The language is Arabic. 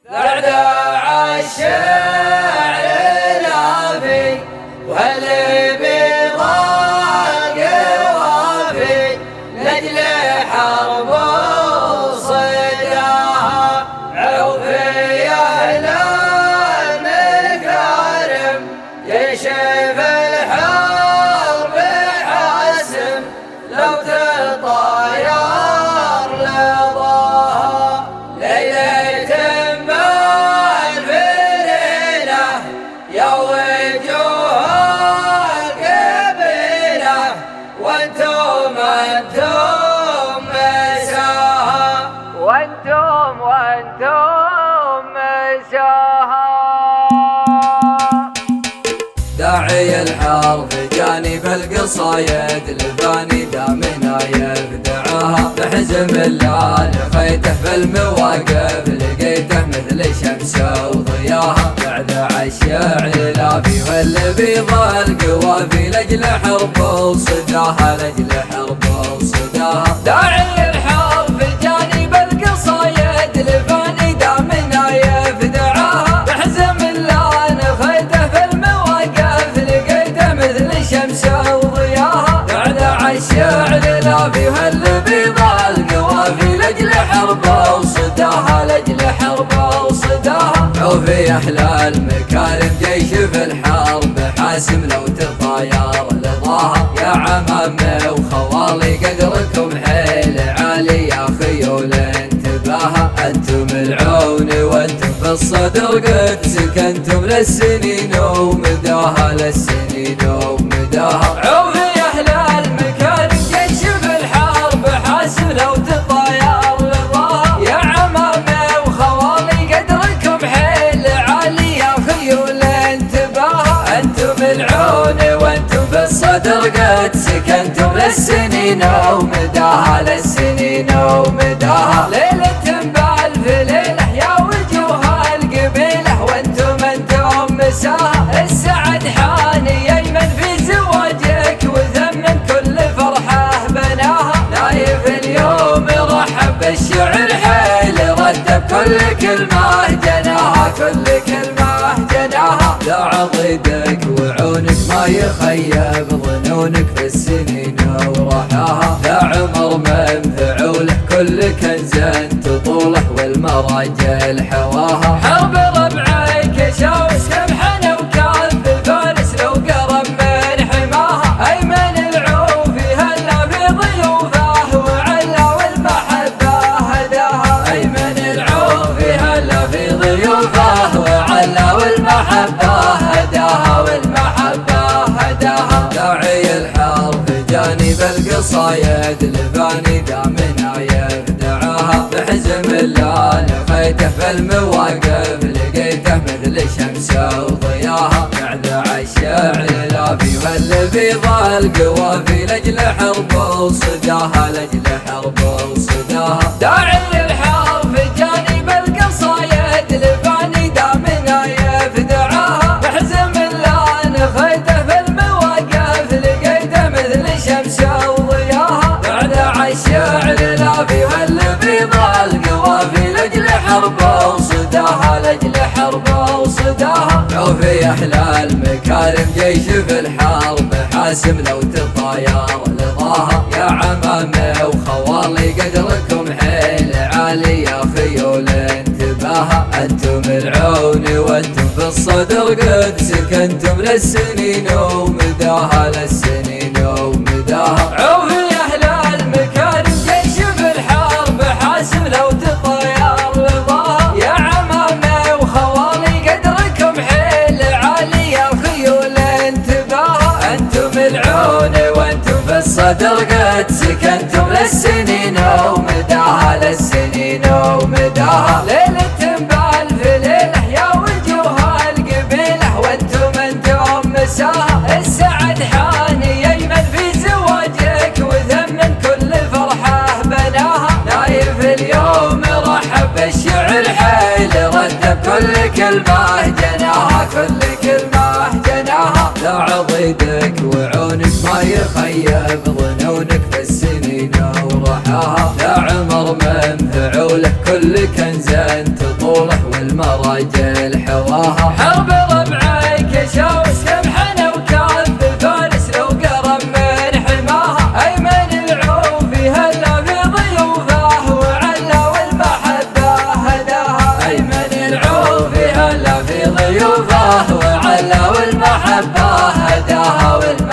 بعد الشعر الافي واللي بضاق وافي لاجل حرب صداها عوفي اهل المكارم يشف الحرب حاسم لو تطاير لضاها ليلة يا وجوه القبيلة وانتم مساها وانتم مساها. داعي الحرب جاني بالقصايد الفاني دامنا يبدعها بحزم الليل خيته في المواقف لقيته مثل شمس وضياها بعد الشعر الافي واللي بيضا القوافي لاجل حرب وصداها لاجل حرب وصداها. داعي الحرب جاني بالقصايد الفاني دامنا يبدعها بحزم الليل خيته في المواقف لقيته مثل شمس وضياها بعد الشعر الافي واللي بيضا القوافي لاجل حرب وصداها لاجل حرب وصداها. عوفي احلى المكارم جيش في الحرب حاسم لو تطاير لضاها يا عمامي وخوالي قدركم حيل عالي يا خيول انتباها انتم العون وانتم في الصدر قد سكنتم للسنين ومداها للسنين ومداها. عوفي احلى المكارم جيش في الحرب حاسم لو تطاير لضاها يا عمامي وخوالي قدركم حيل عالي يا خيول انتباها انتم العون وانتم في الصدر قد سكنتم للسنين ومداها للسنين ومداها. ليلة بألف ليلة يا وجوه القبيلة وانتم مساها السعد حاني يمن في زواجك وثمن كل فرحة بناها نايف اليوم رحب بالشعر حيل رتب كل كلمة جناها كل كلمة جناها. لا عضيدك وعونك ما يخيب ظنونك في السنين ورحاها لا عمر منفعوله كل كنز تطوله والمراجل حواها. حرب ربعك شاوس كمحنة وكاف الفارس لو قرب من حماها أيمن العوفي هلا في ضيوفه وعلا والمحبة هداها أيمن العوفي هلا في ضيوفه وعلا والمحبة هداها والمحبة هداها. داعي الحرب جاني بالقصايد الفاني دامنا يبدعها بحزم الليل خيته في المواقف لقيته مثل شمس وضياها بعد الشعر الافي واللي بيضا القوافي لاجل حرب وصداها لاجل حرب وصداها. داعي الحرب جاني بالقصايد الفاني دامنا يبدعها بحزم الليل خيته في المواقف لقيته مثل شمس وضياها بعد الشعر الافي واللي بيضا القوافي لاجل حرب وصداها لاجل حرب وصداها. عوفي احلى المكارم جيش في الحرب حاسم لو تطاير لضاها يا عمامي وخوالي قدركم حيل عالي يا خيول انتباها انتم العون وانتم في الصدر قد سكنتم للسنين ومداها للسنين ومداها. عوفي احلى المكارم جيش في الحرب حاسم لو تطاير لضاها يا عمامي وخوالي قدركم حيل عالي يا خيول انتباها انتم العون وانتم في الصدر قد سكنتم للسنين ومداها للسنين ومداها. ليلة بألف ليلة يا وجوه القبيلة وانتم مساها السعد حاني يمن في زواجك وثمن كل فرحة بناها نايف اليوم رحب بالشعر حيل رتب كل كلمة جناها كل كلمة جناها. لا عضيدك وعونك ما يخيب ظنونك في السنين ورحاها لا عمر والقدر من فعوله كل كنز تطوله والمراجل حواها. حرب ربعك شوس كمحنا وكاف فارس لو قرب من حماها. أيمن العوفي هلا في ضيوفه وعلا والمحبة هداها. أيمن العوفي هلا في ضيوفه وعلا والمحبة هداها.